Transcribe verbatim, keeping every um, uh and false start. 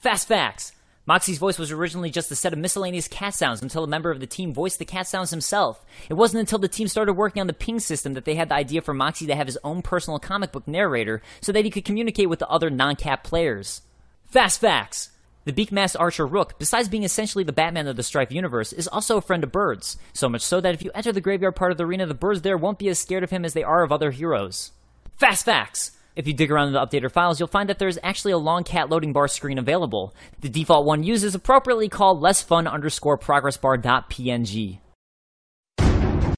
Fast facts! Moxie's voice was originally just a set of miscellaneous cat sounds until a member of the team voiced the cat sounds himself. It wasn't until the team started working on the ping system that they had the idea for Moxie to have his own personal comic book narrator so that he could communicate with the other non-cat players. Fast facts! The Beak-Masked Archer Rook, besides being essentially the Batman of the Strife universe, is also a friend of birds, so much so that if you enter the graveyard part of the arena, the birds there won't be as scared of him as they are of other heroes. Fast facts! If you dig around in the updater files, you'll find that there's actually a long cat loading bar screen available. The default one used is appropriately called less fun underscore progress bar dot P N G.